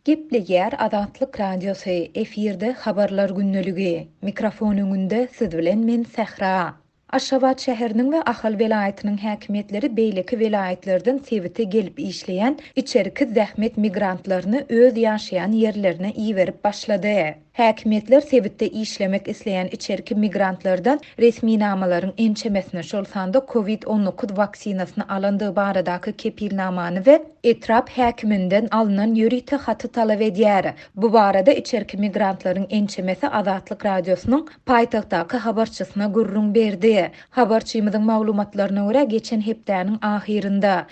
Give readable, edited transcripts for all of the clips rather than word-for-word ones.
Gepli yer Azatlyk radiosu efirde habarlar günneligi. Mikrofon öňünde siz bilen men Sehra. Aşgabat şäheriniň we Ahal welaýatynyň häkimetleri beýleki welaýatlardan sebite gelip işleýän içeriki zähmet migrantlaryny öz ýaşaýan ýerlerine iýerip başlady. Häkimetler sebitde işlemek isleyen içeriki migrantlardan resmi namalaryň ençemesine şolsanda COVID-19 vaksinasyny alandyğı baradaky kepilnamany we etrap häkiminden alınan ýörite haty talap edýär. Bu barada içeriki migrantlaryň ençemesi Azatlyk radiosynyň paýtagtdaky habarçysyna gurrun berdi. Habarçymyzyň maglumatlaryna görä geçen hepdäniň ahirinde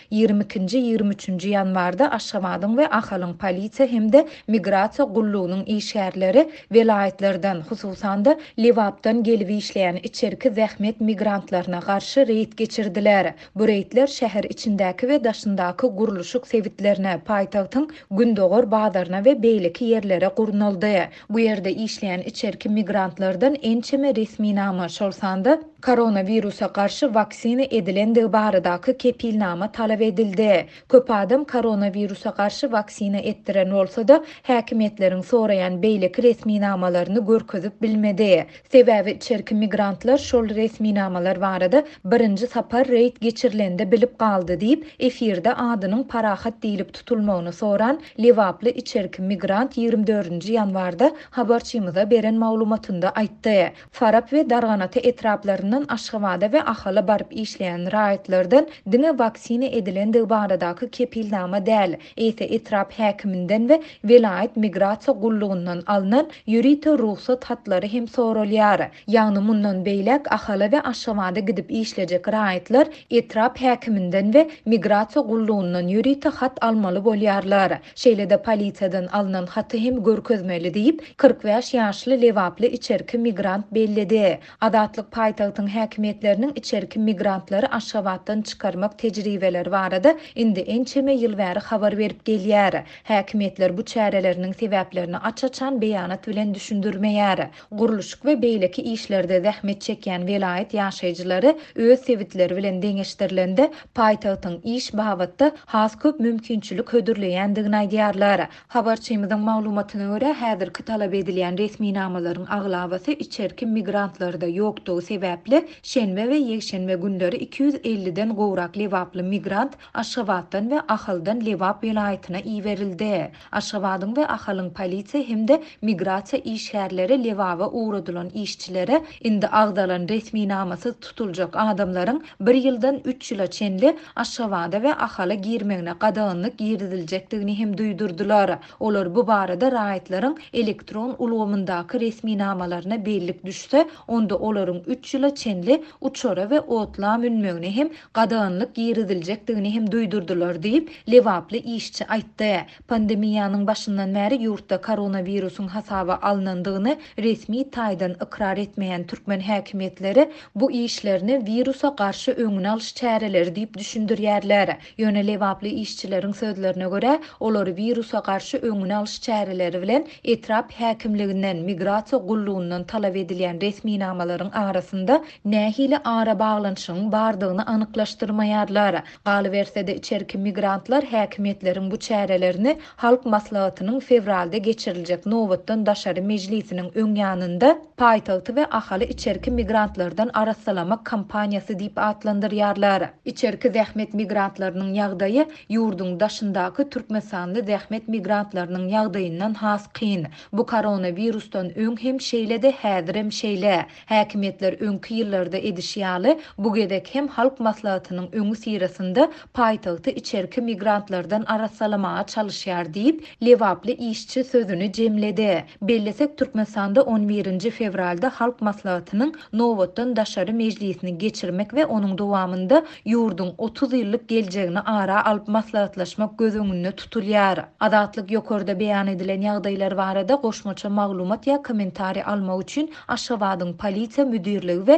22-23 ýanwarda Aşgabatyň we Ahalyň polisiýa hemde migrasiýa gullugynyň işgärleri welaýatlardan hususan da Liwapdan gelip işleýän içeriki zähmet migrantlaryna garşy reýd geçirdiler. Bu reýdler şäher içindäki we daşyndaky guruluşyk sebitlerine, paýtagtyň gündogor bazaryna we beýleki ýerlere gurnaldy. Bu ýerde işleýän içeriki migrantlardan ençeme resmi nama şolsanda koronavirusa karşı vaksini edilendiği baradaky kepilnama talap edildi. Köp adam koronavirusa karşı vaksini etdiren bolsa da häkimetleriň sorayan beýleki resmi namalaryny görkezip bilmedi. Sebäbi içeriki migrantlar şol resmi namalar barada birinji sapar reýd geçirilende bilip galdy diýip efirde adynyň parahat diýilip tutulmagyny soran Liwaply içeriki migrant 24-nji ýanwarda habarçymyza beren maglumatynda aýtdy. Farap we Darganaty etraplaryny Aşgabada we Ahala barıp işleýän raýatlardan diňe vaksini edilendiği baradaky kepilnama däl. Ese etrap häkiminden we welaýat migrasiýa gullugundan alynan ýörite ruhsat hatlary hem soralýar. Ýagny mundan beýlek Ahala we Aşgabada gidip işlejek raýatlar etrap häkiminden we migrasiýa gullugundan ýörite hat almaly bolýarlar. Şeýle-de polisiýadan alynan haty hem görkezmeli diýip 45 ýaşly Liwaply içeriki migrant bellidi. Azatlyk paýtagtyň häkimetleriniň içeriki migrantlary Aşgabatdan çykarmak tejribeleri barada indi ençeme ýyl bäri habar berip gelýär. Häkimetler bu çäreleriniň sebäplerini açaçan beýanat bilen düşündirmeýär. Guruluşyk we beýleki işlerde zähmet çekýän welaýat ýaşaýjylary öz sebitleri bilen deňeşdirilende paýtagtyň iş babatda has köp mümkinçilik hödürleýändigini aýdýarlar. Habarçymyzyň maglumatyna görä häzirki talap edilýän resmi namalaryň aglabasy içeriki migrantlarda ýokdugy sebäpli şenbe we ýekşenbe günleri 250-den gowrak Liwaply migrant Aşgabatdan we Ahaldan Liwap welaýatyna iýerildi. Aşgabatyň we Ahalyň polisiýa hemde migrasiýa işgärleri Liwap'a uğradylan işçilere indi agdalan resmi namasy tutuljak adamlaryň 1 ýyldan 3 ýyla çenli Aşgabada we Ahala girmegine gadagynlyk ýerdiljekdigini hem duýdurdular. Olar bu barada raýatlaryň elektron ulgamyndaky resmi namalaryna bellik düşse, onda olaryň 3 ýyla çenli uçora we otlam ünmegine hem gadagynlyk ýerdiljekdigini hem duýdurdular diýip Liwaply işçi aýtdy. Pandemiýanyň başyndan bäri ýurtda koronavirusyň hasaba alınandygyny resmi taýdan ikrar etmeýän türkmen häkimetleri bu işlerini virusa garşy öňüne alyş çäreleri diýip düşündirýärler. Ýöne Liwaply işçileriň sözlerine görä, olary virusa garşy öňüne alyş çäreleri bilen etrap häkimliginden migrasiýa gullugundan talap edilýän resmi namalaryň arasynda nähili ara baglanyşyň bardygyny anyklaşdyrmaýarlar. Galybersede içeriki migrantlar häkimetleriň bu çärelerini halk maslahatynyň fevralda geçiriljek nowatdan daşary mejlisiniň öň ýanynda paýtagty we Ahaly içeriki migrantlardan arassalamak kampaniýasy diýip atlandyrýarlar. İçeriki zähmet migrantlarynyň ýagdaýy ýurdun daşyndaky türkmensanly zähmet migrantlarynyň ýagdaýyndan has kyn. Bu koronavirusdan öň hem şeýle-de häzir hem şeýle. Häkimetler öňki ýyllarda edişýaly bu gedek hem halk maslahatynyň öňü sirasynda paýtagty içeriki migrantlardan arassalamaga çalyşýar diýip Liwaply işçi sözüni jemledi. Bellesek Türkmensanda 11-nji fevralda halk maslahatynyň nowatdan daşary mejlisini geçirmek we onuň dowamında ýurdun 30 ýyllyk geljegini ara alyp maslahatlaşmak göz öňünde tutulýar. Azatlyk ýokarda beýan edilen ýagdaýlar barada goşmaça maglumat ýa kommentari almak üçin Aşgabatyň polisiýa müdirligi we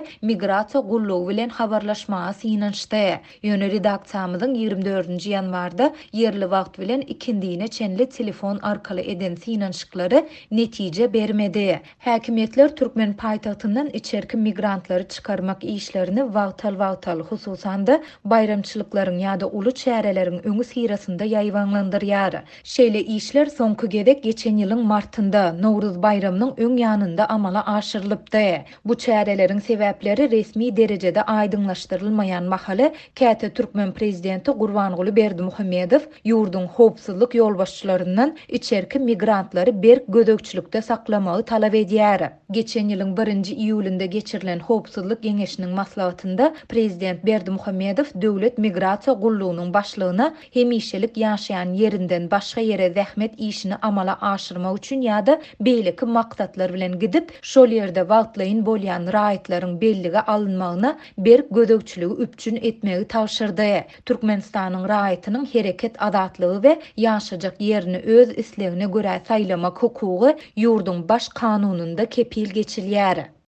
migrasiya gullugy bilen habarlaşmaga synanşdy. Ýöne redaksiyamyzyň 24-nji ýanwarda yerli wagt bilen ikindiğine çenli telefon arkaly eden synanşyklary netije bermedi. Häkimetler Türkmen paýtagtyndan içerki migrantlary çıkarmak işlerini wagtal hususan da bayramçylyklaryň ýa-da uly çäreleriň öňü sirasynda ýaýwanlandyrýar. Şeýle işler soňky gedek geçen ýylyň martynda Nowruz bayramynyň öň ýanynda amala aşyrylypdy. Bu çäreleriň sebäpleri resmi derejede aýdyňlaşdyrylmaýan mahaly Käte Türkmen prezidenti Gurbanguly Berdimuhammedow ýurdun howpsuzlyk ýolbaşçylaryndan içerki migrantlary berk gödökçülükde saklamagy talap edýär. Geçen ýylyň 1-nji iýulynda geçirilen howpsuzlyk geňeşiniň maslahatynda prezident Berdimuhammedow döwlet migrasiýa gullugynyň başlygyna hemişelik ýaşaýan ýerinden başga ýere zähmet işini amala aşyrmak üçin ýa-da beýleki maksatlar bilen gidip şol ýerde wagtlaýyn bolýan raýatlaryň belligi alınmagyna berk gödökçüligi üpçün etmegi tawşyrdy. Türkmenistanyň raýatynyň hereket azatlygy we ýaşajak ýerini öz islegine görä saýlamak hukugy ýurdun baş kanununda kepil geçilýär.